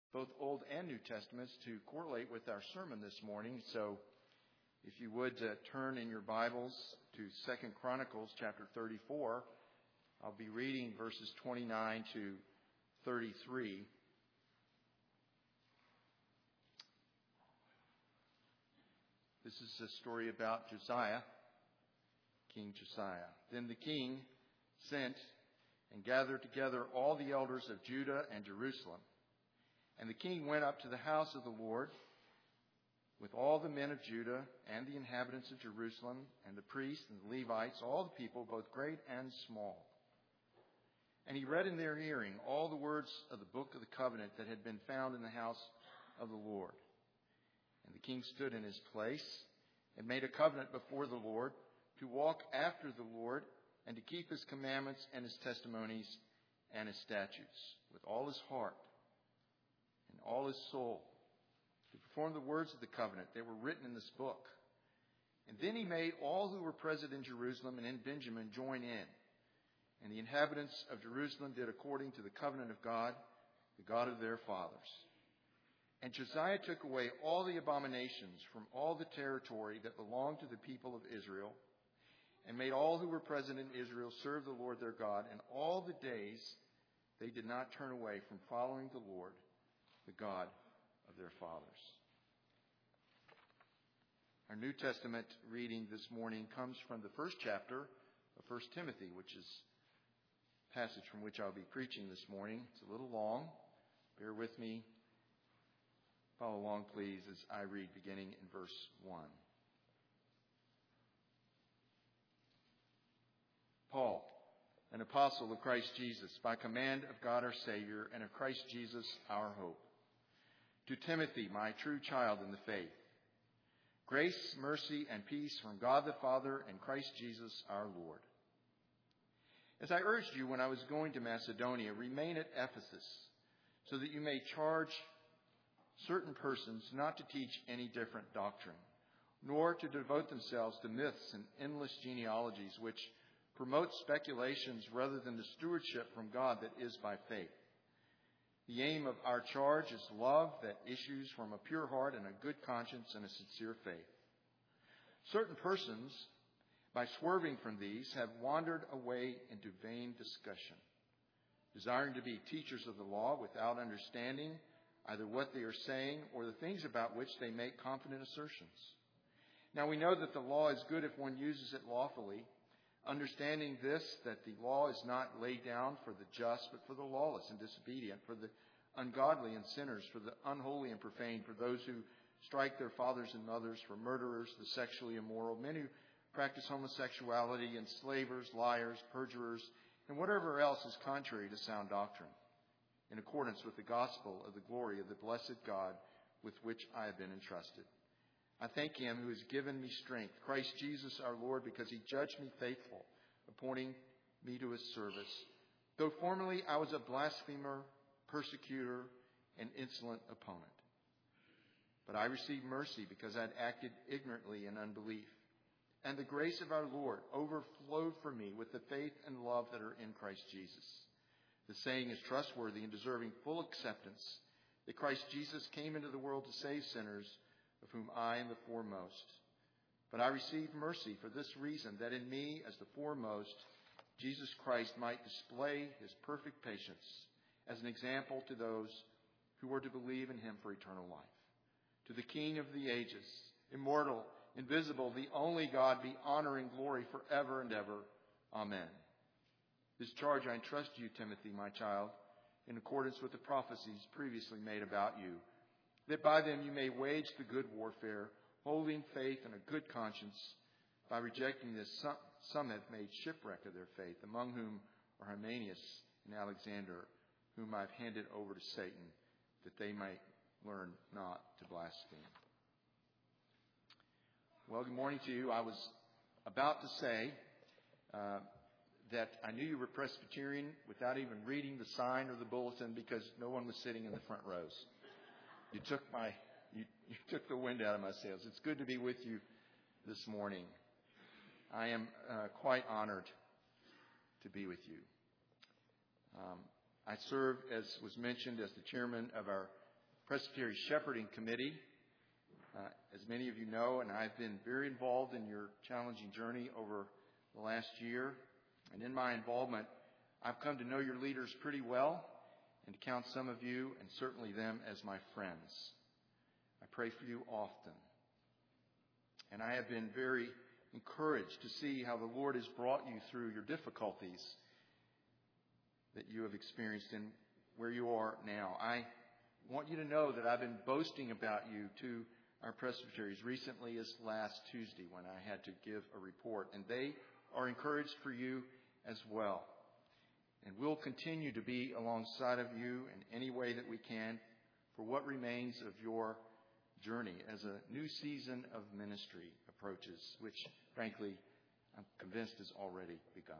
both Old and New Testaments to correlate with our sermon this morning. So if you would turn in your Bibles to 2 Chronicles chapter 34, I'll be reading verses 29 to 33. This is a story about Josiah, King Josiah. Then the king sent and gathered together all the elders of Judah and Jerusalem. And the king went up to the house of the Lord with all the men of Judah and the inhabitants of Jerusalem and the priests and the Levites, all the people, both great and small. And he read in their hearing all the words of the book of the covenant that had been found in the house of the Lord. And the king stood in his place and made a covenant before the Lord to walk after the Lord and to keep his commandments and his testimonies and his statutes with all his heart and all his soul, to perform the words of the covenant that were written in this book. And then he made all who were present in Jerusalem and in Benjamin join in. And the inhabitants of Jerusalem did according to the covenant of God, the God of their fathers. And Josiah took away all the abominations from all the territory that belonged to the people of Israel, and made all who were present in Israel serve the Lord their God. And all the days they did not turn away from following the Lord, the God of their fathers. Our New Testament reading this morning comes from the first chapter of 1 Timothy, which is the passage from which I'll be preaching this morning. It's a little long. Bear with me. Follow along, please, as I read, beginning in verse 1. Paul, an apostle of Christ Jesus, by command of God our Savior, and of Christ Jesus our hope. To Timothy, my true child in the faith, grace, mercy, and peace from God the Father and Christ Jesus our Lord. As I urged you when I was going to Macedonia, remain at Ephesus, so that you may charge certain persons not to teach any different doctrine, nor to devote themselves to myths and endless genealogies, which promote speculations rather than the stewardship from God that is by faith. The aim of our charge is love that issues from a pure heart and a good conscience and a sincere faith. Certain persons, by swerving from these, have wandered away into vain discussion, desiring to be teachers of the law without understanding either what they are saying or the things about which they make confident assertions. Now we know that the law is good if one uses it lawfully, understanding this, that the law is not laid down for the just, but for the lawless and disobedient, for the ungodly and sinners, for the unholy and profane, for those who strike their fathers and mothers, for murderers, the sexually immoral, men who practice homosexuality, enslavers, liars, perjurers, and whatever else is contrary to sound doctrine, in accordance with the gospel of the glory of the blessed God with which I have been entrusted. I thank him who has given me strength, Christ Jesus our Lord, because he judged me faithful, appointing me to his service. Though formerly I was a blasphemer, persecutor, and insolent opponent. But I received mercy because I had acted ignorantly in unbelief. And the grace of our Lord overflowed for me with the faith and love that are in Christ Jesus. The saying is trustworthy and deserving full acceptance, that Christ Jesus came into the world to save sinners, of whom I am the foremost. But I received mercy for this reason, that in me, as the foremost, Jesus Christ might display his perfect patience as an example to those who are to believe in him for eternal life. To the King of the ages, immortal, invisible, the only God, be honor and glory forever and ever. Amen. This charge I entrust to you, Timothy, my child, in accordance with the prophecies previously made about you, that by them you may wage the good warfare, holding faith and a good conscience. By rejecting this, some have made shipwreck of their faith, among whom are Hymenaeus and Alexander, whom I have handed over to Satan, that they might learn not to blaspheme. Well, good morning to you. I was about to say that I knew you were Presbyterian without even reading the sign or the bulletin, because no one was sitting in the front rows. You took the wind out of my sails. It's good to be with you this morning. I am quite honored to be with you. I serve, as was mentioned, as the chairman of our Presbytery Shepherding Committee. As many of you know, and I've been very involved in your challenging journey over the last year. And in my involvement, I've come to know your leaders pretty well and to count some of you and certainly them as my friends. I pray for you often. And I have been very encouraged to see how the Lord has brought you through your difficulties that you have experienced and where you are now. I want you to know that I've been boasting about you to our presbyteries recently as last Tuesday when I had to give a report. And they are encouraged for you as well. And we'll continue to be alongside of you in any way that we can for what remains of your journey as a new season of ministry approaches, which, frankly, I'm convinced has already begun.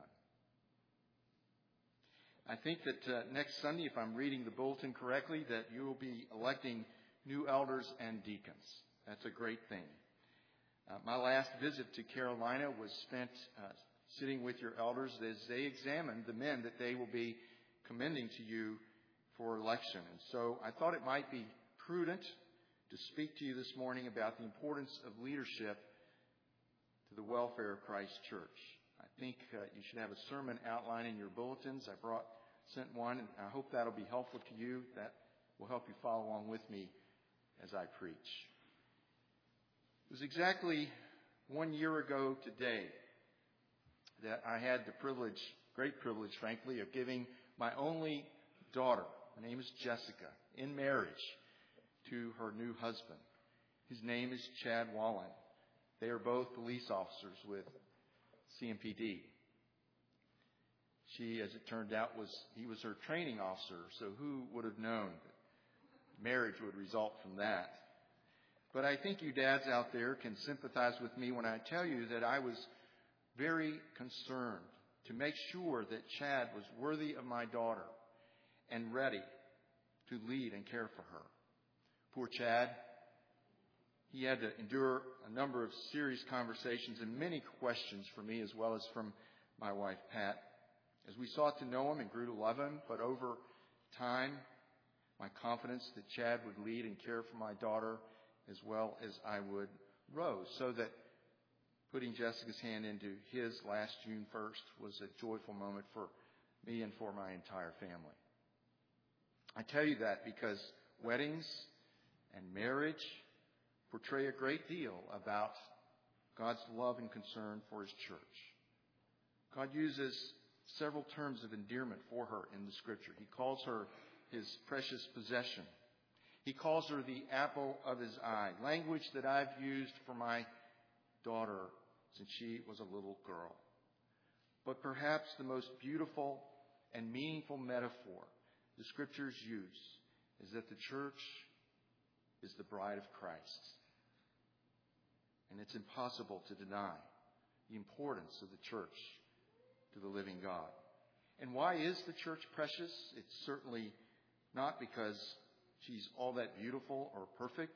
I think that next Sunday, if I'm reading the bulletin correctly, that you will be electing new elders and deacons. That's a great thing. My last visit to Carolina was spent sitting with your elders as they examined the men that they will be commending to you for election. And so I thought it might be prudent to speak to you this morning about the importance of leadership to the welfare of Christ Church. I think you should have a sermon outline in your bulletins. I sent one, and I hope that'll be helpful to you. That will help you follow along with me as I preach. It was exactly 1 year ago today that I had the great privilege, frankly, of giving my only daughter, her name is Jessica, in marriage to her new husband. His name is Chad Wallen. They are both police officers with CMPD. She, as it turned out, he was her training officer, so who would have known that marriage would result from that? But I think you dads out there can sympathize with me when I tell you that I was very concerned to make sure that Chad was worthy of my daughter and ready to lead and care for her. Poor Chad. He had to endure a number of serious conversations and many questions from me as well as from my wife, Pat, as we sought to know him and grew to love him. But over time, my confidence that Chad would lead and care for my daughter as well as I would rose, so that putting Jessica's hand into his last June 1st was a joyful moment for me and for my entire family. I tell you that because weddings and marriage portray a great deal about God's love and concern for His church. God uses several terms of endearment for her in the Scripture. He calls her His precious possession. He calls her the apple of His eye, language that I've used for my daughter since she was a little girl. But perhaps the most beautiful and meaningful metaphor the Scriptures use is that the church is the bride of Christ. And it's impossible to deny the importance of the church to the living God. And why is the church precious? It's certainly not because she's all that beautiful or perfect.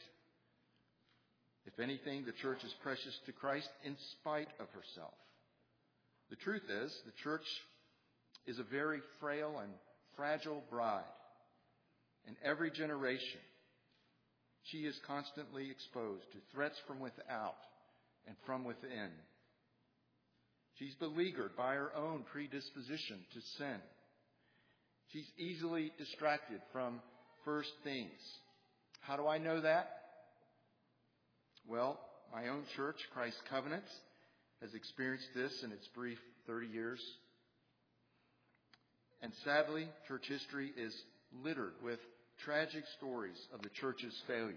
If anything, the church is precious to Christ in spite of herself. The truth is, the church is a very frail and fragile bride. In every generation, she is constantly exposed to threats from without and from within. She's beleaguered by her own predisposition to sin. She's easily distracted from first things. How do I know that? Well, my own church, Christ Covenant, has experienced this in its brief 30 years. And sadly, church history is littered with tragic stories of the church's failures.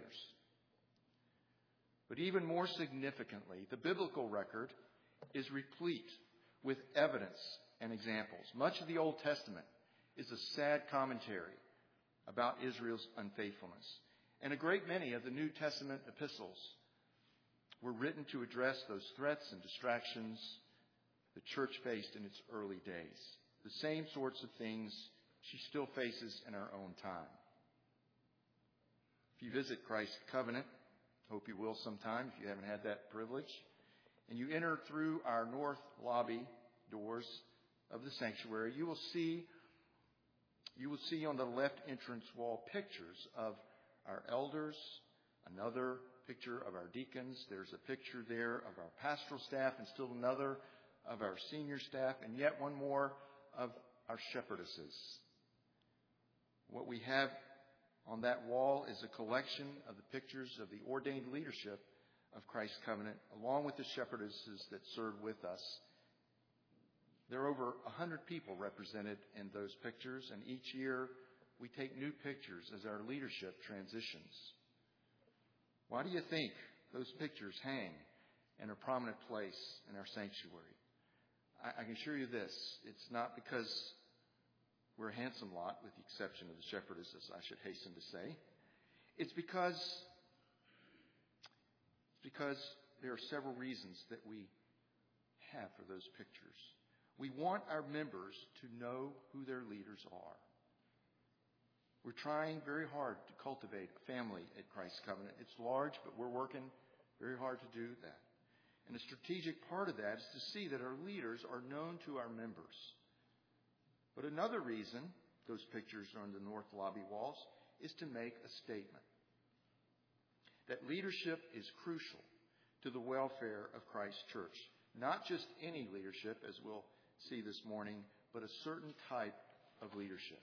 But even more significantly, the biblical record is replete with evidence and examples. Much of the Old Testament is a sad commentary about Israel's unfaithfulness. And a great many of the New Testament epistles were written to address those threats and distractions the church faced in its early days. The same sorts of things she still faces in our own time. If you visit Christ Covenant, hope you will sometime if you haven't had that privilege, and you enter through our north lobby doors of the sanctuary, you will see on the left entrance wall pictures of our elders, another picture of our deacons. There's a picture there of our pastoral staff, and still another of our senior staff, and yet one more of our shepherdesses. What we have on that wall is a collection of the pictures of the ordained leadership of Christ's covenant, along with the shepherdesses that serve with us. There are over 100 people represented in those pictures, and each year we take new pictures as our leadership transitions. Why do you think those pictures hang in a prominent place in our sanctuary? I can assure you this, it's not because we're a handsome lot, with the exception of the shepherdesses, I should hasten to say. It's because there are several reasons that we have for those pictures. We want our members to know who their leaders are. We're trying very hard to cultivate a family at Christ's Covenant. It's large, but we're working very hard to do that. And a strategic part of that is to see that our leaders are known to our members. But another reason those pictures are on the north lobby walls is to make a statement that leadership is crucial to the welfare of Christ's church. Not just any leadership, as we'll see this morning, but a certain type of leadership.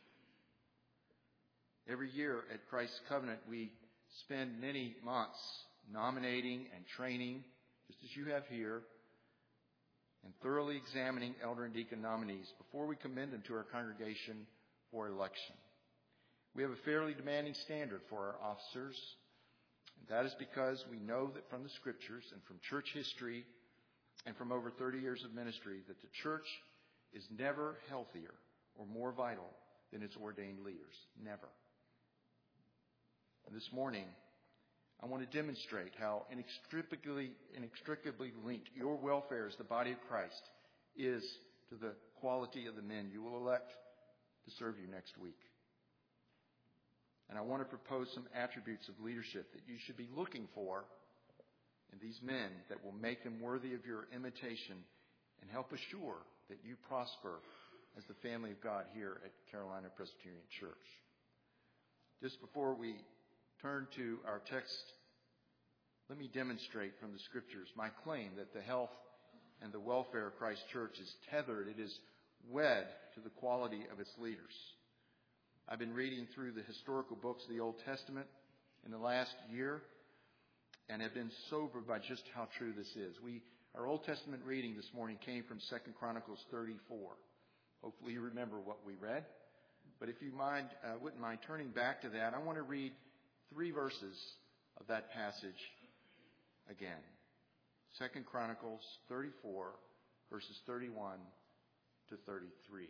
Every year at Christ's Covenant, we spend many months nominating and training, just as you have here, and thoroughly examining elder and deacon nominees before we commend them to our congregation for election. We have a fairly demanding standard for our officers, and that is because we know that from the Scriptures and from church history and from over 30 years of ministry that the church is never healthier or more vital than its ordained leaders. Never. And this morning, I want to demonstrate how inextricably linked your welfare as the body of Christ is to the quality of the men you will elect to serve you next week. And I want to propose some attributes of leadership that you should be looking for in these men that will make them worthy of your imitation and help assure that you prosper as the family of God here at Carolina Presbyterian Church. Just before we turn to our text, let me demonstrate from the Scriptures my claim that the health and the welfare of Christ's church is tethered, it is wed to the quality of its leaders. I've been reading through the historical books of the Old Testament in the last year and have been sobered by just how true this is. Our Old Testament reading this morning came from 2 Chronicles 34. Hopefully you remember what we read. But if you wouldn't mind turning back to that, I want to read 3 verses of that passage again. 2 Chronicles 34, verses 31 to 33.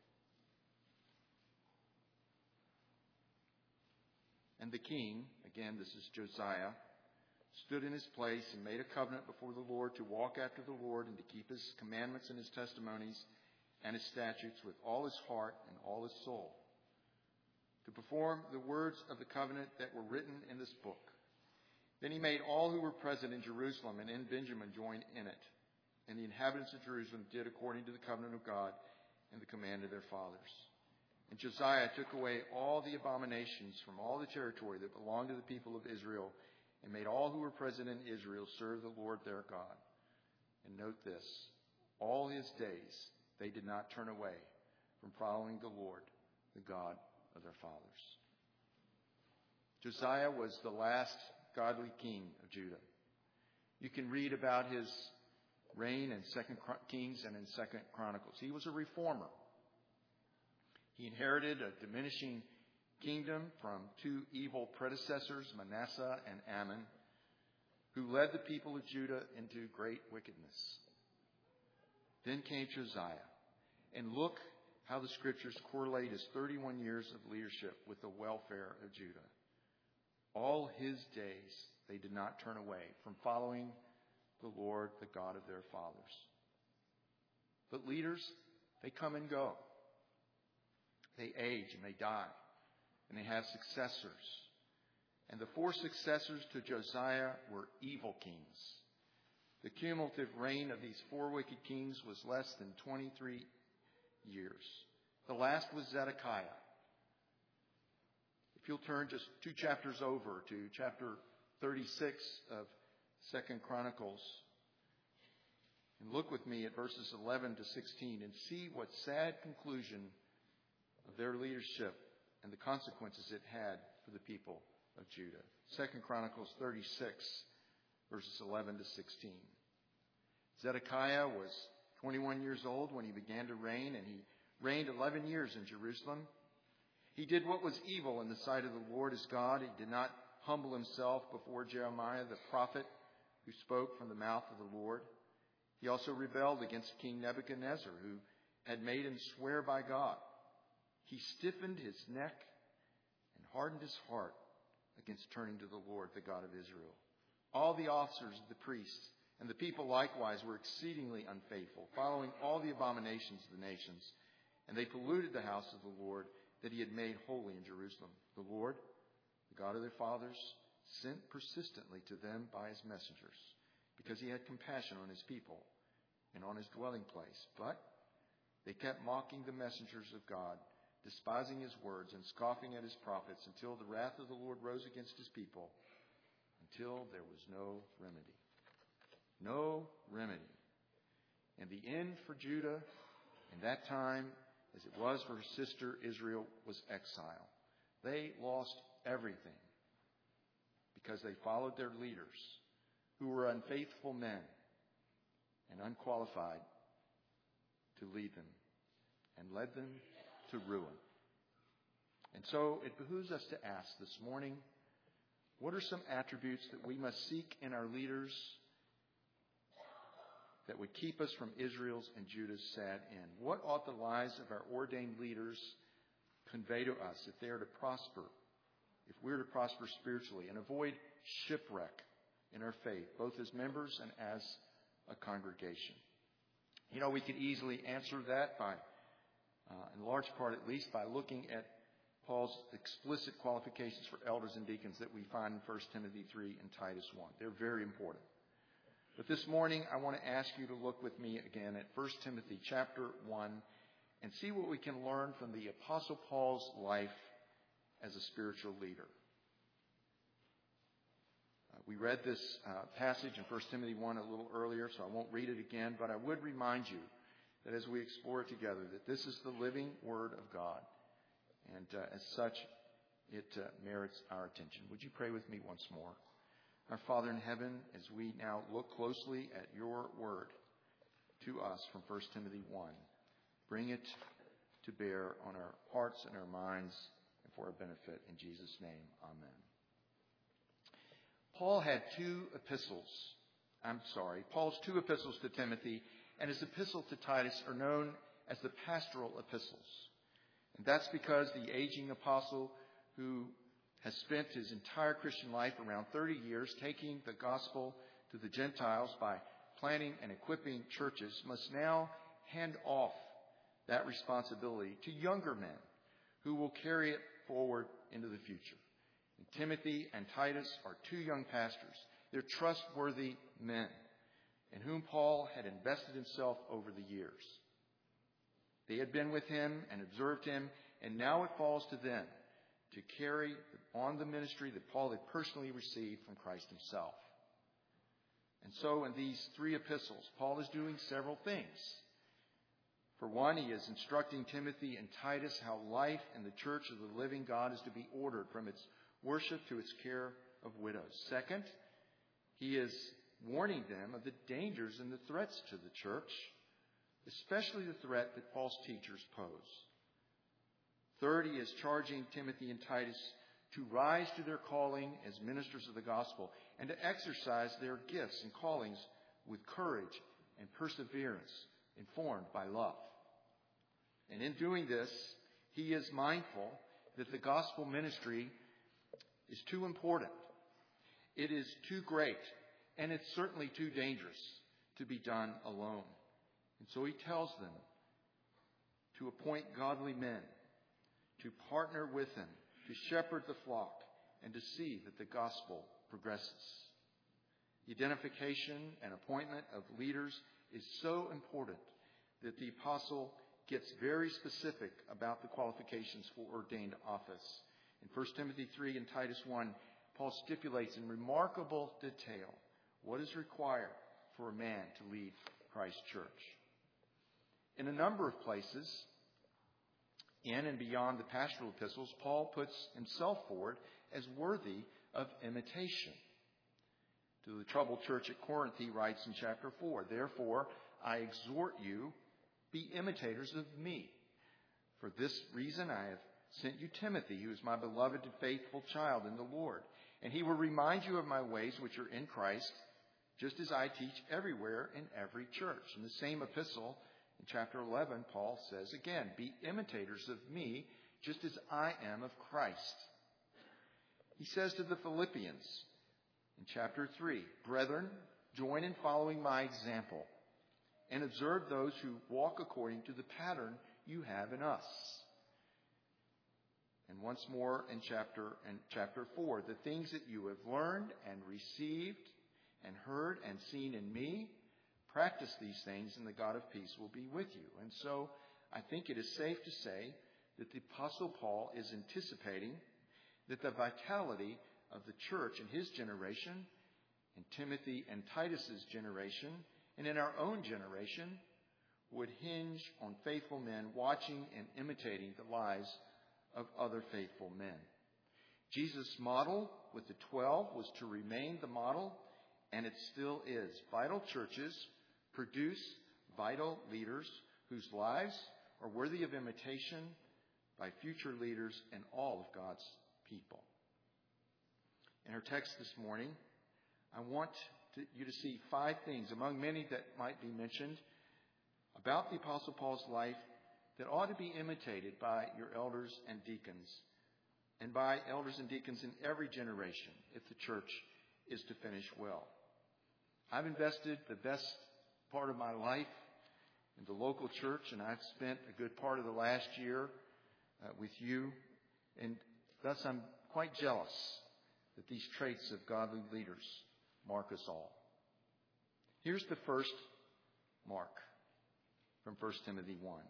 And the king, again this is Josiah, stood in his place and made a covenant before the Lord to walk after the Lord and to keep his commandments and his testimonies and his statutes with all his heart and all his soul, to perform the words of the covenant that were written in this book. Then he made all who were present in Jerusalem and in Benjamin join in it. And the inhabitants of Jerusalem did according to the covenant of God and the command of their fathers. And Josiah took away all the abominations from all the territory that belonged to the people of Israel, and made all who were present in Israel serve the Lord their God. And note this, all his days they did not turn away from following the Lord, the God of their fathers. Josiah was the last godly king of Judah. You can read about his reign in 2 Kings and in 2 Chronicles. He was a reformer. He inherited a diminishing kingdom from 2 evil predecessors, Manasseh and Ammon, who led the people of Judah into great wickedness. Then came Josiah, and look how the Scriptures correlate his 31 years of leadership with the welfare of Judah. All his days they did not turn away from following the Lord, the God of their fathers. But leaders, they come and go. They age and they die, and they have successors. And the 4 successors to Josiah were evil kings. The cumulative reign of these 4 wicked kings was less than 23 years. The last was Zedekiah. If you'll turn just 2 chapters over to chapter 36 of 2 Chronicles, and look with me at verses 11 to 16 and see what sad conclusion of their leadership and the consequences it had for the people of Judah. 2 Chronicles 36, verses 11 to 16. Zedekiah was 21 years old when he began to reign, and he reigned 11 years in Jerusalem. He did what was evil in the sight of the Lord his God. He did not humble himself before Jeremiah the prophet, who spoke from the mouth of the Lord. He also rebelled against King Nebuchadnezzar, who had made him swear by God. He stiffened his neck and hardened his heart against turning to the Lord, the God of Israel. All the officers of the priests and the people likewise were exceedingly unfaithful, following all the abominations of the nations, and they polluted the house of the Lord that he had made holy in Jerusalem. The Lord, the God of their fathers, sent persistently to them by his messengers, because he had compassion on his people and on his dwelling place. But they kept mocking the messengers of God, despising his words and scoffing at his prophets, until the wrath of the Lord rose against his people, until there was no remedy. No remedy. And the end for Judah in that time, as it was for her sister Israel, was exile. They lost everything because they followed their leaders, who were unfaithful men and unqualified to lead them, and led them to ruin. And so it behooves us to ask this morning, what are some attributes that we must seek in our leaders that would keep us from Israel's and Judah's sad end? What ought the lives of our ordained leaders convey to us if they are to prosper, if we're to prosper spiritually and avoid shipwreck in our faith, both as members and as a congregation? You know, we could easily answer that by, in large part at least, by looking at Paul's explicit qualifications for elders and deacons that we find in 1 Timothy 3 and Titus 1. They're very important. But this morning, I want to ask you to look with me again at 1 Timothy chapter 1 and see what we can learn from the Apostle Paul's life as a spiritual leader. We read this passage in 1 Timothy 1 a little earlier, so I won't read it again, but I would remind you that as we explore it together, that this is the living Word of God. And as such, it merits our attention. Would you pray with me once more? Our Father in heaven, as we now look closely at your Word to us from 1 Timothy 1, bring it to bear on our hearts and our minds and for our benefit. In Jesus' name, amen. Paul's two epistles to Timothy and his epistle to Titus are known as the pastoral epistles. And that's because the aging apostle, who has spent his entire Christian life, around 30 years, taking the gospel to the Gentiles by planting and equipping churches, must now hand off that responsibility to younger men who will carry it forward into the future. And Timothy and Titus are two young pastors. They're trustworthy men in whom Paul had invested himself over the years. They had been with him and observed him, and now it falls to them to carry on the ministry that Paul had personally received from Christ himself. And so in these three epistles, Paul is doing several things. For one, he is instructing Timothy and Titus how life in the church of the living God is to be ordered, from its worship to its care of widows. Second, he is warning them of the dangers and the threats to the church, especially the threat that false teachers pose. Third, he is charging Timothy and Titus to rise to their calling as ministers of the gospel and to exercise their gifts and callings with courage and perseverance, informed by love. And in doing this, he is mindful that the gospel ministry is too important. It is too great, and it's certainly too dangerous to be done alone. And so he tells them to appoint godly men, to partner with him, to shepherd the flock, and to see that the gospel progresses. The identification and appointment of leaders is so important that the apostle gets very specific about the qualifications for ordained office. In 1 Timothy 3 and Titus 1, Paul stipulates in remarkable detail what is required for a man to lead Christ's church. In a number of places, in and beyond the pastoral epistles, Paul puts himself forward as worthy of imitation. To the troubled church at Corinth, he writes in chapter 4, "Therefore, I exhort you, be imitators of me. For this reason I have sent you Timothy, who is my beloved and faithful child in the Lord. And he will remind you of my ways which are in Christ, just as I teach everywhere in every church." In the same epistle, in chapter 11, Paul says again, "Be imitators of me, just as I am of Christ." He says to the Philippians in chapter 3, "Brethren, join in following my example, and observe those who walk according to the pattern you have in us." And once more in chapter 4, "The things that you have learned and received and heard and seen in me, practice these things, and the God of peace will be with you." And so I think it is safe to say that the Apostle Paul is anticipating that the vitality of the church in his generation, in Timothy and Titus's generation, and in our own generation, would hinge on faithful men watching and imitating the lives of other faithful men. Jesus' model with the 12 was to remain the model, and it still is. Vital churches produce vital leaders whose lives are worthy of imitation by future leaders and all of God's people. In our text this morning, I want you to see 5 things, among many that might be mentioned, about the Apostle Paul's life that ought to be imitated by your elders and deacons, and by elders and deacons in every generation if the church is to finish well. I've invested the best part of my life in the local church, and I've spent a good part of the last year with you, and thus I'm quite jealous that these traits of godly leaders mark us all. Here's the first mark from 1 Timothy 1.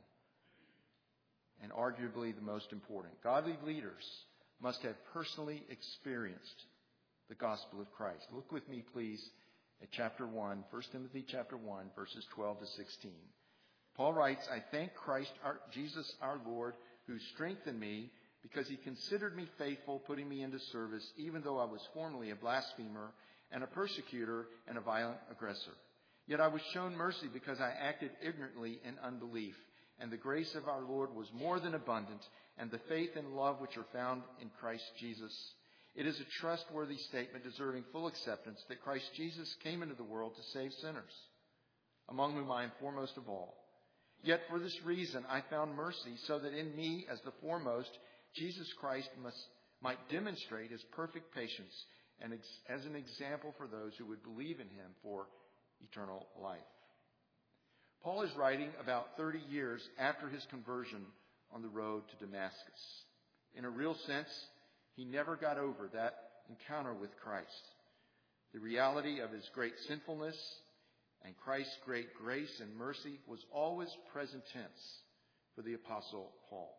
And arguably the most important. Godly leaders must have personally experienced the gospel of Christ. Look with me, please, at chapter 1, 1 Timothy chapter 1, verses 12 to 16. Paul writes, "I thank Christ Jesus our Lord, who strengthened me, because he considered me faithful, putting me into service, even though I was formerly a blasphemer and a persecutor and a violent aggressor. Yet I was shown mercy because I acted ignorantly in unbelief. And the grace of our Lord was more than abundant, and the faith and love which are found in Christ Jesus. It is a trustworthy statement deserving full acceptance that Christ Jesus came into the world to save sinners, among whom I am foremost of all. Yet for this reason I found mercy, so that in me as the foremost, Jesus Christ might demonstrate his perfect patience and as an example for those who would believe in him for eternal life." Paul is writing about 30 years after his conversion on the road to Damascus. In a real sense, he never got over that encounter with Christ. The reality of his great sinfulness and Christ's great grace and mercy was always present tense for the Apostle Paul.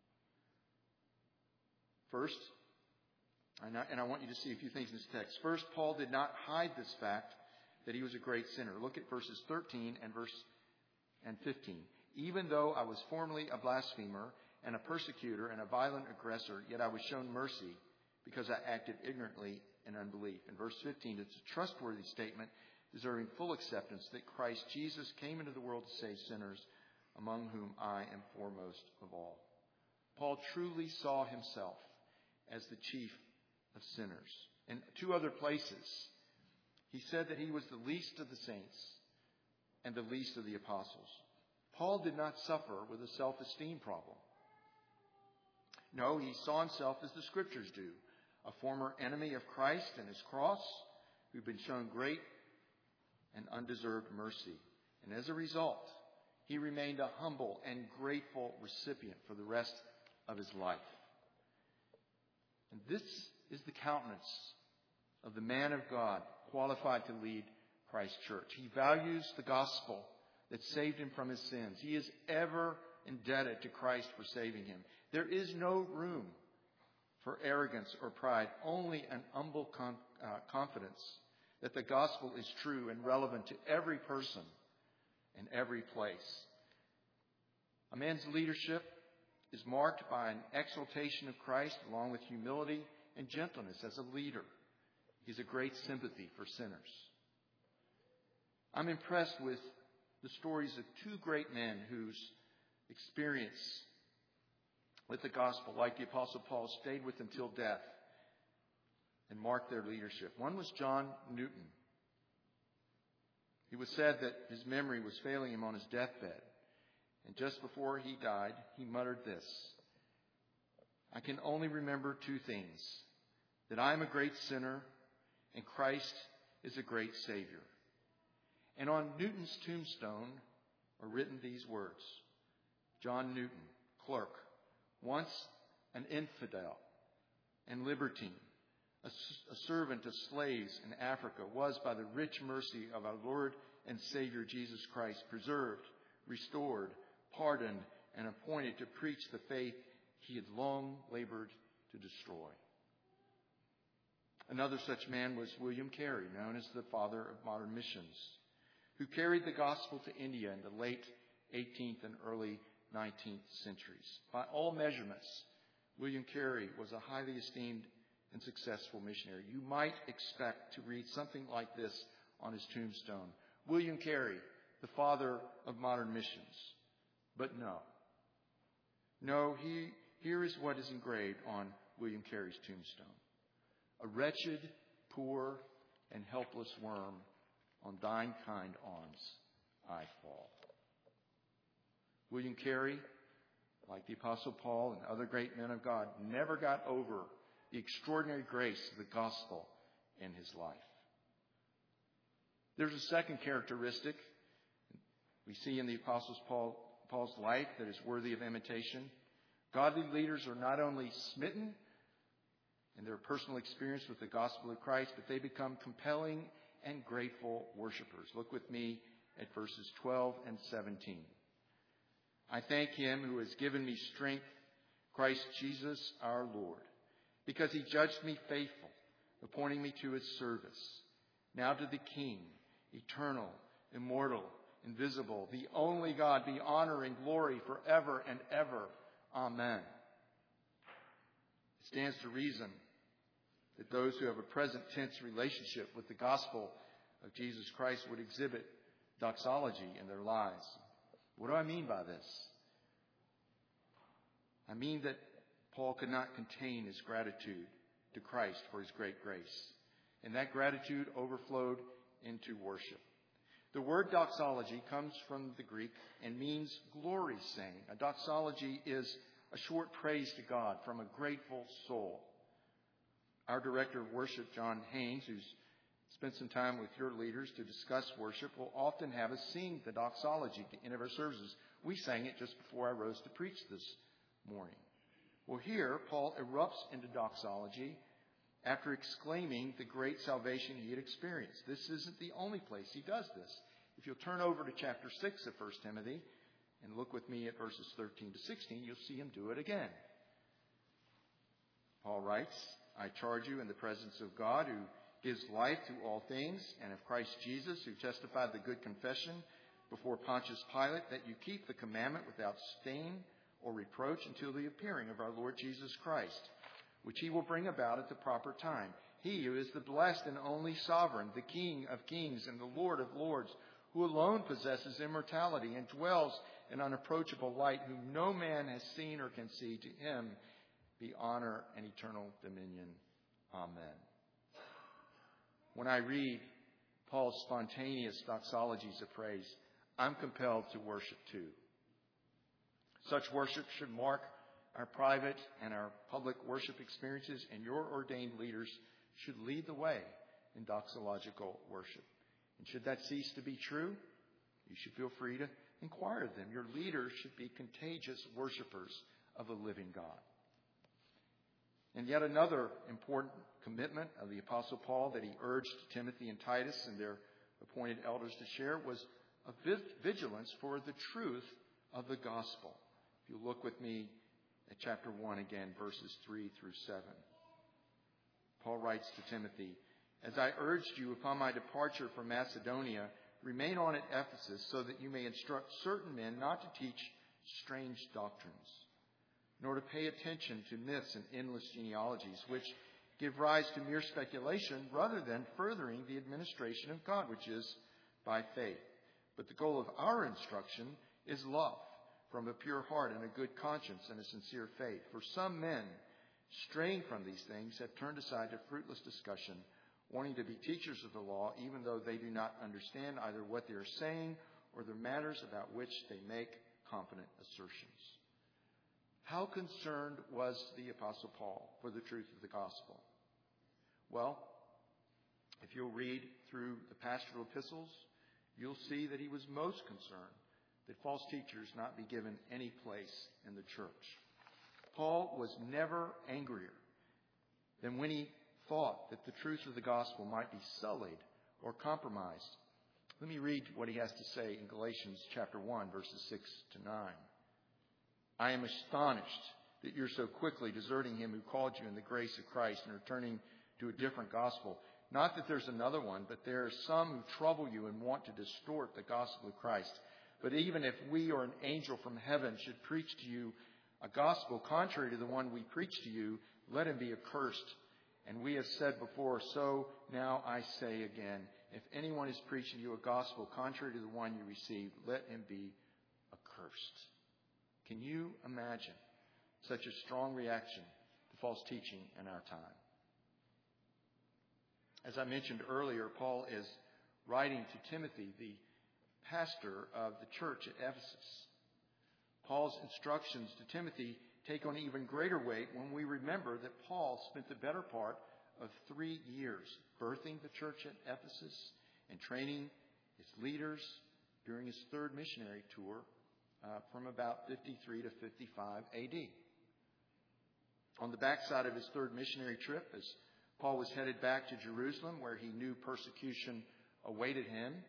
First, and I want you to see a few things in this text. First, Paul did not hide this fact that he was a great sinner. Look at verses 13 and 15. "Even though I was formerly a blasphemer and a persecutor and a violent aggressor, yet I was shown mercy because I acted ignorantly in unbelief." In verse 15, it's a trustworthy statement deserving full acceptance that Christ Jesus came into the world to save sinners, among whom I am foremost of all. Paul truly saw himself as the chief of sinners. In 2 other places, he said that he was the least of the saints and the least of the apostles. Paul did not suffer with a self-esteem problem. No, he saw himself as the Scriptures do, a former enemy of Christ and his cross, who'd been shown great and undeserved mercy. And as a result, he remained a humble and grateful recipient for the rest of his life. And this is the countenance of the man of God qualified to lead Christ's church. He values the gospel that saved him from his sins. He is ever indebted to Christ for saving him. There is no room for arrogance or pride, only an humble confidence that the gospel is true and relevant to every person in every place. A man's leadership is marked by an exaltation of Christ along with humility and gentleness as a leader. He's a great sympathy for sinners. I'm impressed with the stories of two great men whose experience with the gospel, like the Apostle Paul, stayed with until death and marked their leadership. One was John Newton. It was said that his memory was failing him on his deathbed. And just before he died, he muttered this: "I can only remember two things, that I am a great sinner and Christ is a great Savior." And on Newton's tombstone are written these words: John Newton, clerk, once an infidel and libertine, a servant of slaves in Africa, was by the rich mercy of our Lord and Savior Jesus Christ preserved, restored, pardoned, and appointed to preach the faith he had long labored to destroy. Another such man was William Carey, known as the father of modern missions, who carried the gospel to India in the late 18th and early 19th centuries. By all measurements, William Carey was a highly esteemed and successful missionary. You might expect to read something like this on his tombstone: William Carey, the father of modern missions. But no, here is what is engraved on William Carey's tombstone: a wretched, poor, and helpless worm, on thine kind arms I fall. William Carey, like the Apostle Paul and other great men of God, never got over the extraordinary grace of the gospel in his life. There's a second characteristic we see in the Apostle Paul's life that is worthy of imitation. Godly leaders are not only smitten in their personal experience with the gospel of Christ, but they become compelling and grateful worshipers. Look with me at verses 12 and 17. "I thank him who has given me strength, Christ Jesus our Lord, because he judged me faithful, appointing me to his service. Now to the King, eternal, immortal, invisible, the only God, be honor and glory forever and ever. Amen." It stands to reason that those who have a present tense relationship with the gospel of Jesus Christ would exhibit doxology in their lives. What do I mean by this? I mean that Paul could not contain his gratitude to Christ for his great grace, and that gratitude overflowed into worship. The word doxology comes from the Greek and means glory saying. A doxology is a short praise to God from a grateful soul. Our director of worship, John Haynes, who's spent some time with your leaders to discuss worship, will often have us sing the doxology at the end of our services. We sang it just before I rose to preach this morning. Well, here, Paul erupts into doxology after exclaiming the great salvation he had experienced. This isn't the only place he does this. If you'll turn over to chapter 6 of 1 Timothy and look with me at verses 13 to 16, you'll see him do it again. Paul writes, "I charge you in the presence of God, who gives life to all things, and of Christ Jesus, who testified the good confession before Pontius Pilate, that you keep the commandment without stain or reproach until the appearing of our Lord Jesus Christ, which he will bring about at the proper time. He who is the blessed and only sovereign, the King of kings and the Lord of lords, who alone possesses immortality and dwells in unapproachable light, whom no man has seen or can see, to him be honor and eternal dominion. Amen." When I read Paul's spontaneous doxologies of praise, I'm compelled to worship too. Such worship should mark our private and our public worship experiences, and your ordained leaders should lead the way in doxological worship. And should that cease to be true, you should feel free to inquire of them. Your leaders should be contagious worshipers of the living God. And yet another important commitment of the Apostle Paul that he urged Timothy and Titus and their appointed elders to share was a vigilance for the truth of the gospel. If you look with me at chapter 1 again, verses 3 through 7. Paul writes to Timothy, "As I urged you upon my departure from Macedonia, remain on at Ephesus so that you may instruct certain men not to teach strange doctrines, nor to pay attention to myths and endless genealogies, which give rise to mere speculation rather than furthering the administration of God, which is by faith. But the goal of our instruction is love, from a pure heart and a good conscience and a sincere faith. For some men, straying from these things, have turned aside to fruitless discussion, wanting to be teachers of the law, even though they do not understand either what they are saying or the matters about which they make confident assertions." How concerned was the Apostle Paul for the truth of the gospel? Well, if you'll read through the pastoral epistles, you'll see that he was most concerned that false teachers not be given any place in the church. Paul was never angrier than when he thought that the truth of the gospel might be sullied or compromised. Let me read what he has to say in Galatians chapter 1, verses 6 to 9. "I am astonished that you're so quickly deserting him who called you in the grace of Christ and returning to a different gospel. Not that there's another one, but there are some who trouble you and want to distort the gospel of Christ. But even if we or an angel from heaven should preach to you a gospel contrary to the one we preach to you, let him be accursed. And we have said before, so now I say again, if anyone is preaching you a gospel contrary to the one you received, let him be accursed." Can you imagine such a strong reaction to false teaching in our time? As I mentioned earlier, Paul is writing to Timothy, the pastor of the church at Ephesus. Paul's instructions to Timothy take on even greater weight when we remember that Paul spent the better part of 3 years birthing the church at Ephesus and training its leaders during his third missionary tour from about 53 to 55 AD. On the backside of his third missionary trip, as Paul was headed back to Jerusalem, where he knew persecution awaited him,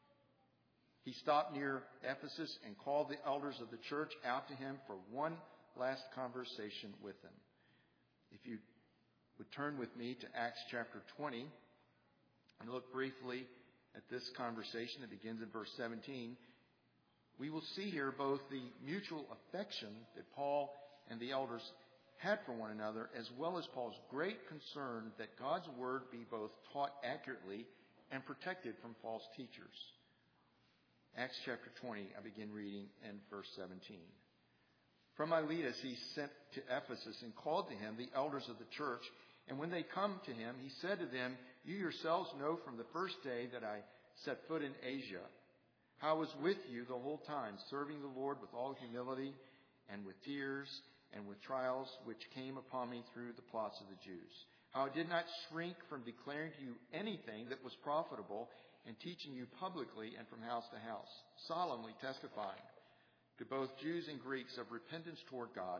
he stopped near Ephesus and called the elders of the church out to him for one last conversation with them. If you would turn with me to Acts chapter 20 and look briefly at this conversation that begins in verse 17, we will see here both the mutual affection that Paul and the elders had for one another, as well as Paul's great concern that God's word be both taught accurately and protected from false teachers. Acts chapter 20, I begin reading in verse 17. "From Miletus he sent to Ephesus and called to him the elders of the church. And when they come to him, he said to them, 'You yourselves know from the first day that I set foot in Asia, how I was with you the whole time, serving the Lord with all humility and with tears and with trials which came upon me through the plots of the Jews. How I did not shrink from declaring to you anything that was profitable and teaching you publicly and from house to house, solemnly testifying to both Jews and Greeks of repentance toward God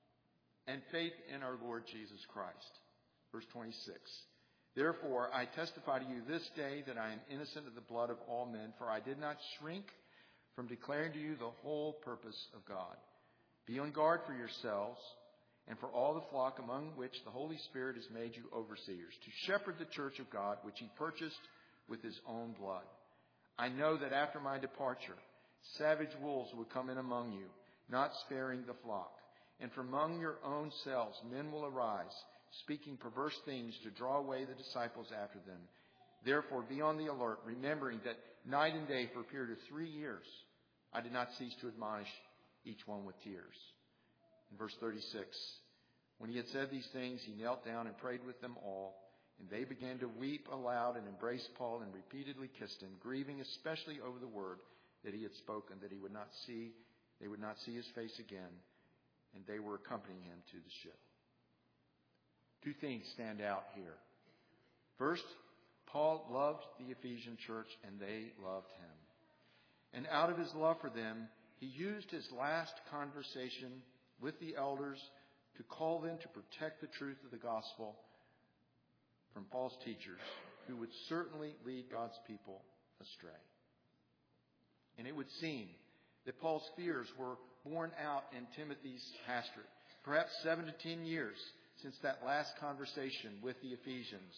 and faith in our Lord Jesus Christ.'" Verse 26. "Therefore I testify to you this day that I am innocent of the blood of all men, for I did not shrink from declaring to you the whole purpose of God. Be on guard for yourselves and for all the flock among which the Holy Spirit has made you overseers, to shepherd the church of God, which he purchased with his own blood. I know that after my departure, savage wolves will come in among you, not sparing the flock. And from among your own selves men will arise, speaking perverse things to draw away the disciples after them. Therefore be on the alert, remembering that night and day for a period of 3 years I did not cease to admonish each one with tears." In verse 36, "When he had said these things, he knelt down and prayed with them all. And they began to weep aloud and embraced Paul and repeatedly kissed him, grieving especially over the word that he had spoken, that they would not see his face again. And they were accompanying him to the ship." 2 things stand out here. First, Paul loved the Ephesian church and they loved him. And out of his love for them, he used his last conversation with the elders to call them to protect the truth of the gospel from false teachers who would certainly lead God's people astray. And it would seem that Paul's fears were borne out in Timothy's pastorate. perhaps 7 to 10 years since that last conversation with the Ephesians.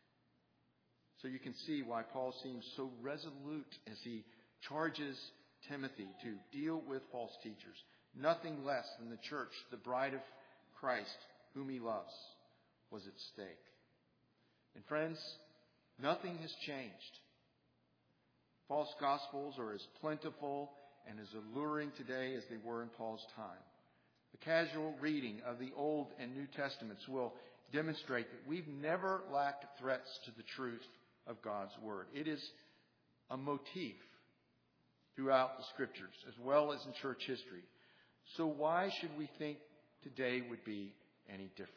So you can see why Paul seems so resolute as he charges Timothy to deal with false teachers. Nothing less than the church, the bride of Christ, whom he loves, was at stake. And friends, nothing has changed. False gospels are as plentiful and as alluring today as they were in Paul's time. The casual reading of the Old and New Testaments will demonstrate that we've never lacked threats to the truth of God's Word. It is a motif throughout the Scriptures as well as in church history. So why should we think today would be any different?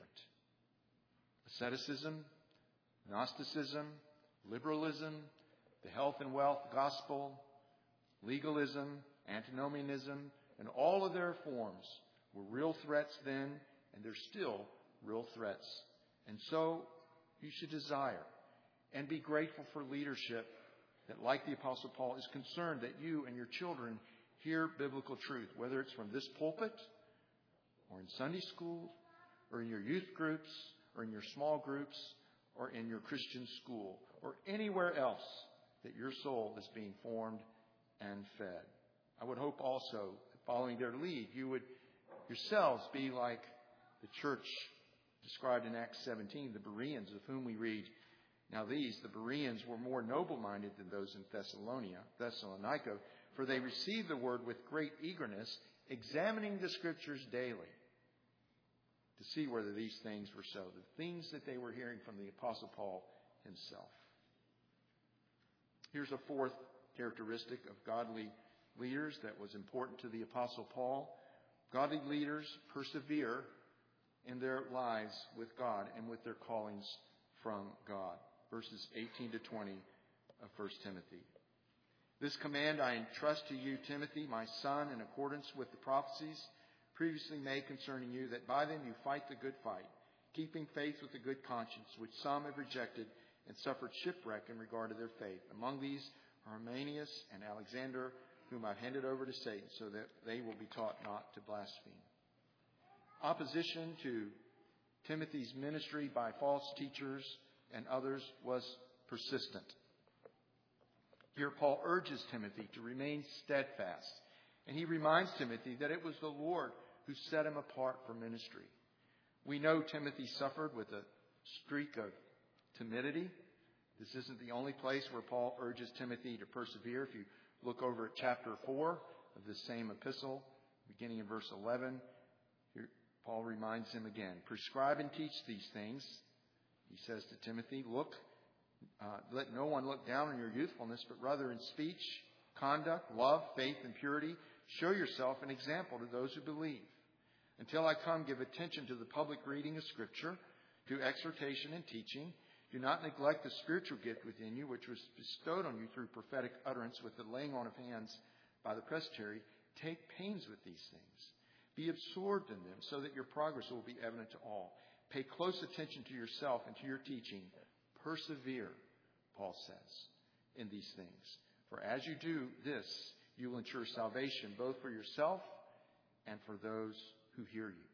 Asceticism, Gnosticism, liberalism, the health and wealth gospel, legalism, antinomianism, and all of their forms were real threats then, and they're still real threats. And so you should desire and be grateful for leadership that, like the Apostle Paul, is concerned that you and your children hear biblical truth, whether it's from this pulpit or in Sunday school or in your youth groups or in your small groups or in your Christian school or anywhere else that your soul is being formed and fed. I would hope also, following their lead, you would yourselves be like the church described in Acts 17, the Bereans, of whom we read, "Now these, the Bereans, were more noble-minded than those in Thessalonica, for they received the word with great eagerness, examining the Scriptures daily to see whether these things were so." The things that they were hearing from the Apostle Paul himself. Here's a fourth characteristic of godly leaders that was important to the Apostle Paul. Godly leaders persevere in their lives with God and with their callings from God. Verses 18 to 20 of 1 Timothy. "This command I entrust to you, Timothy, my son, in accordance with the prophecies previously made concerning you, that by them you fight the good fight, keeping faith with a good conscience, which some have rejected and suffered shipwreck in regard to their faith. Among these are Hymenaeus and Alexander, whom I've handed over to Satan, so that they will be taught not to blaspheme." Opposition to Timothy's ministry by false teachers and others was persistent. Here Paul urges Timothy to remain steadfast, and he reminds Timothy that it was the Lord who set him apart for ministry. We know Timothy suffered with a streak of timidity. This isn't the only place where Paul urges Timothy to persevere. If you look over at chapter 4 of this same epistle, beginning in verse 11, here Paul reminds him again, "Prescribe and teach these things," he says to Timothy. Let no one look down on your youthfulness, but rather in speech, conduct, love, faith, and purity, show yourself an example to those who believe. Until I come, give attention to the public reading of Scripture, to exhortation and teaching. Do not neglect the spiritual gift within you, which was bestowed on you through prophetic utterance with the laying on of hands by the presbytery. Take pains with these things. Be absorbed in them, so that your progress will be evident to all. Pay close attention to yourself and to your teaching. Persevere, Paul says, in these things. For as you do this, you will ensure salvation both for yourself and for those who hear you.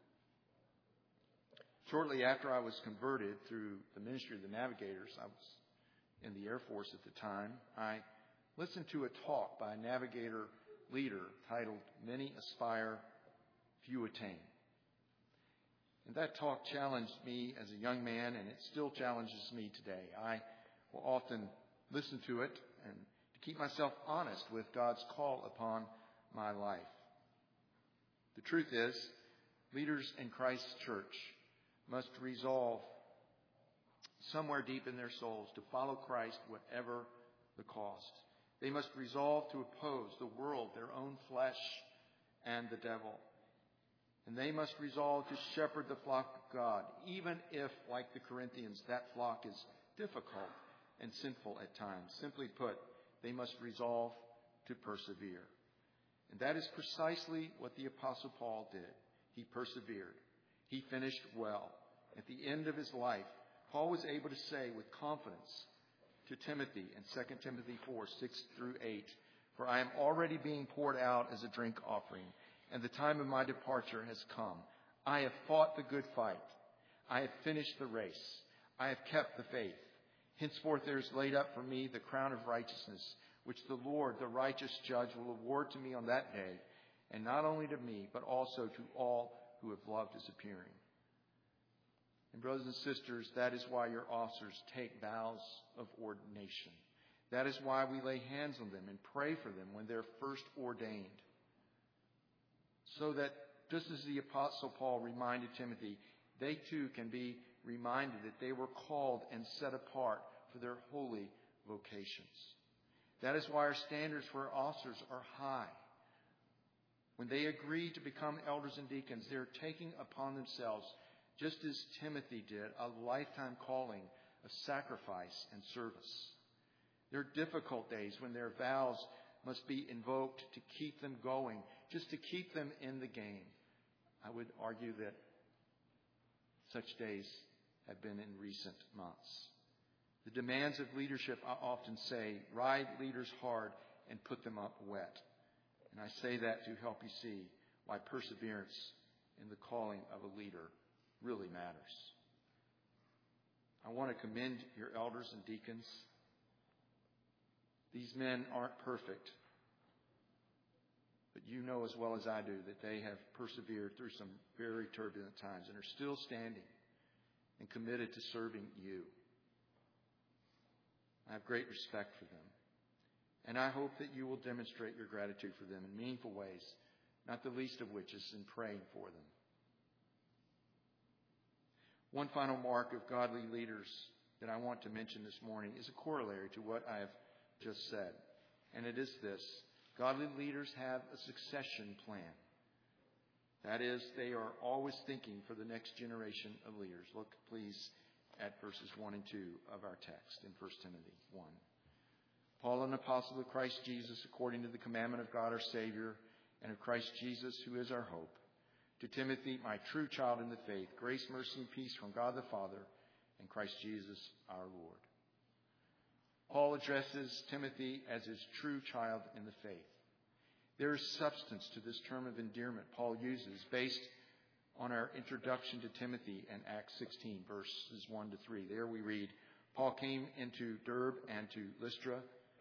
Shortly after I was converted through the ministry of the Navigators, I was in the Air Force at the time, I listened to a talk by a Navigator leader titled "Many Aspire, Few Attain." And that talk challenged me as a young man, and it still challenges me today. I will often listen to it and to keep myself honest with God's call upon my life. The truth is, leaders in Christ's church must resolve somewhere deep in their souls to follow Christ whatever the cost. They must resolve to oppose the world, their own flesh, and the devil. And they must resolve to shepherd the flock of God, even if, like the Corinthians, that flock is difficult and sinful at times. Simply put, they must resolve to persevere. And that is precisely what the Apostle Paul did. He persevered. He finished well. At the end of his life, Paul was able to say with confidence to Timothy in 2 Timothy 4, 6 through 8, "For I am already being poured out as a drink offering, and the time of my departure has come. I have fought the good fight. I have finished the race. I have kept the faith. Henceforth there is laid up for me the crown of righteousness, which the Lord, the righteous judge, will award to me on that day, and not only to me, but also to all who have loved his appearing. And brothers and sisters, that is why your officers take vows of ordination. That is why we lay hands on them and pray for them when they're first ordained. So that, just as the Apostle Paul reminded Timothy, they too can be reminded that they were called and set apart for their holy vocations. That is why our standards for our officers are high. When they agree to become elders and deacons, they're taking upon themselves, just as Timothy did, a lifetime calling of sacrifice and service. There are difficult days when their vows must be invoked to keep them going, just to keep them in the game. I would argue that such days have been in recent months. The demands of leadership, I often say, ride leaders hard and put them up wet. And I say that to help you see why perseverance in the calling of a leader really matters. I want to commend your elders and deacons. These men aren't perfect, but you know as well as I do that they have persevered through some very turbulent times and are still standing and committed to serving you. I have great respect for them. And I hope that you will demonstrate your gratitude for them in meaningful ways, not the least of which is in praying for them. One final mark of godly leaders that I want to mention this morning is a corollary to what I have just said. And it is this: godly leaders have a succession plan. That is, they are always thinking for the next generation of leaders. Look, please, at verses 1 and 2 of our text in 1 Timothy 1. Paul, an apostle of Christ Jesus, according to the commandment of God our Savior, and of Christ Jesus, who is our hope, to Timothy, my true child in the faith, grace, mercy, and peace from God the Father and Christ Jesus our Lord. Paul addresses Timothy as his true child in the faith. There is substance to this term of endearment Paul uses based on our introduction to Timothy in Acts 16, verses 1 to 3. There we read, Paul came into Derbe and to Lystra.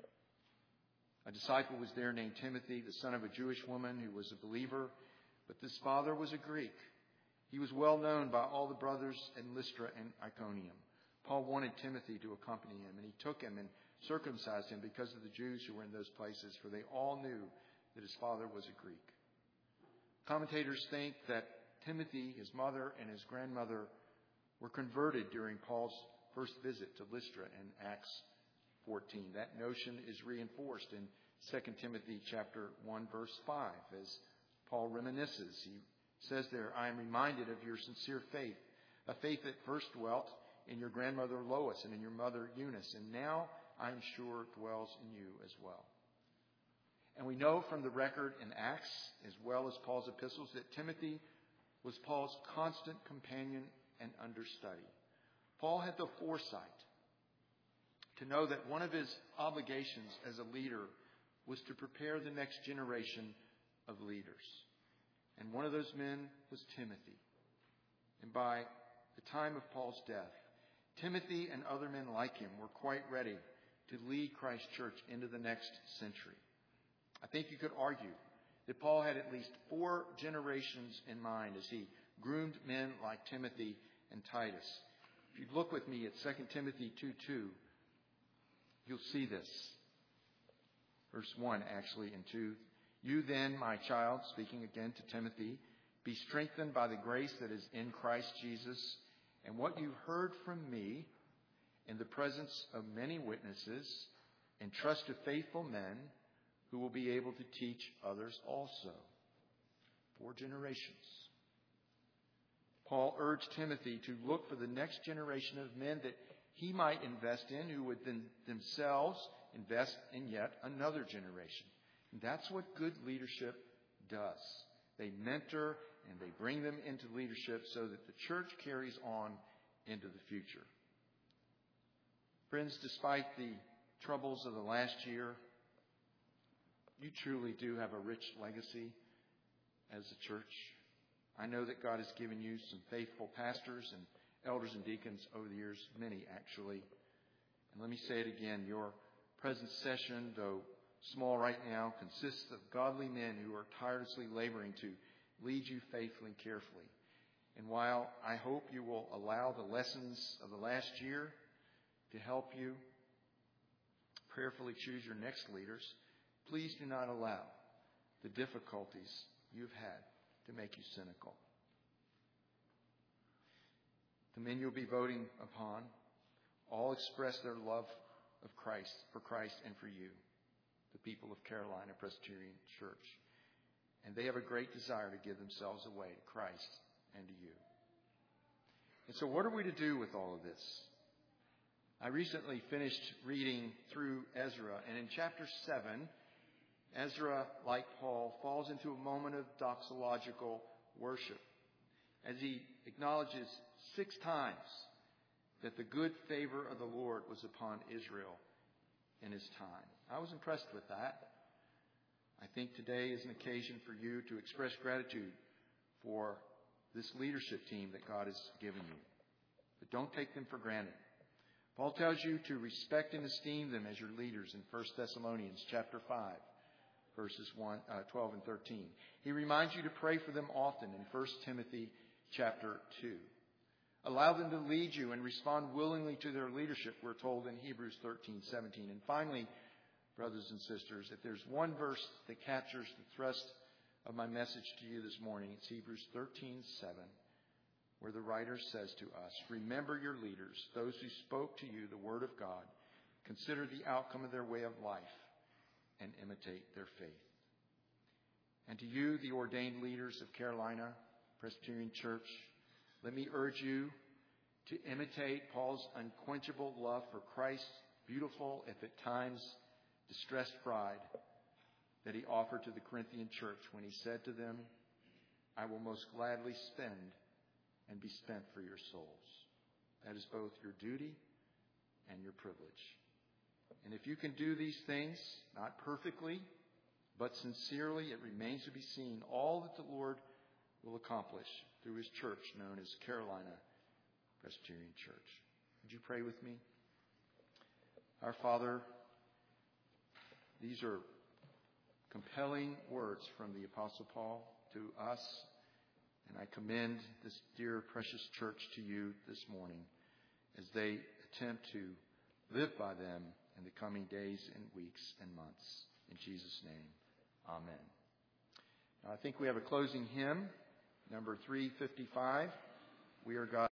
A disciple was there named Timothy, the son of a Jewish woman who was a believer, but this father was a Greek. He was well known by all the brothers in Lystra and Iconium. Paul wanted Timothy to accompany him, and he took him and circumcised him because of the Jews who were in those places, for they all knew that his father was a Greek. Commentators think that Timothy, his mother, and his grandmother were converted during Paul's first visit to Lystra in Acts 14. That notion is reinforced in 2 Timothy chapter 1, verse 5, as Paul reminisces. He says there, I am reminded of your sincere faith, a faith that first dwelt in your grandmother Lois and in your mother Eunice, and now I am sure dwells in you as well. And we know from the record in Acts, as well as Paul's epistles, that Timothy was Paul's constant companion and understudy. Paul had the foresight to know that one of his obligations as a leader was to prepare the next generation of leaders. And one of those men was Timothy. And by the time of Paul's death, Timothy and other men like him were quite ready to lead Christ's church into the next century. I think you could argue that Paul had at least 4 generations in mind as he groomed men like Timothy and Titus. If you look with me at 2 Timothy 2:2, you'll see this. Verse 1, actually, and 2. You then, my child, speaking again to Timothy, be strengthened by the grace that is in Christ Jesus, and what you heard from me in the presence of many witnesses, entrust to faithful men who will be able to teach others also. 4 generations. Paul urged Timothy to look for the next generation of men that he might invest in, who would then themselves invest in yet another generation. And that's what good leadership does. They mentor and they bring them into leadership so that the church carries on into the future. Friends, despite the troubles of the last year, you truly do have a rich legacy as a church. I know that God has given you some faithful pastors and elders and deacons over the years, many actually. And let me say it again, your present session, though small right now, consists of godly men who are tirelessly laboring to lead you faithfully and carefully. And while I hope you will allow the lessons of the last year to help you prayerfully choose your next leaders, please do not allow the difficulties you've had to make you cynical. The men you'll be voting upon all express their love of Christ, for Christ and for you, the people of Carolina Presbyterian Church. And they have a great desire to give themselves away to Christ and to you. And so what are we to do with all of this? I recently finished reading through Ezra, and in chapter 7, Ezra, like Paul, falls into a moment of doxological worship as he acknowledges 6 times that the good favor of the Lord was upon Israel in his time. I was impressed with that. I think today is an occasion for you to express gratitude for this leadership team that God has given you. But don't take them for granted. Paul tells you to respect and esteem them as your leaders in 1 Thessalonians chapter 5, verses 12 and 13. He reminds you to pray for them often in 1 Timothy chapter 2. Allow them to lead you and respond willingly to their leadership, we're told in Hebrews 13:17. And finally, brothers and sisters, if there's one verse that captures the thrust of my message to you this morning, it's Hebrews 13:7, where the writer says to us, remember your leaders, those who spoke to you the word of God. Consider the outcome of their way of life and imitate their faith. And to you, the ordained leaders of Carolina Presbyterian Church, let me urge you to imitate Paul's unquenchable love for Christ's beautiful, if at times distressed pride, that he offered to the Corinthian church when he said to them, I will most gladly spend and be spent for your souls. That is both your duty and your privilege. And if you can do these things, not perfectly, but sincerely, it remains to be seen all that the Lord will accomplish through his church known as Carolina Presbyterian Church. Would you pray with me? Our Father, these are compelling words from the Apostle Paul to us, and I commend this dear, precious church to you this morning as they attempt to live by them in the coming days and weeks and months. In Jesus' name, amen. Now, I think we have a closing hymn, number 355. We are God.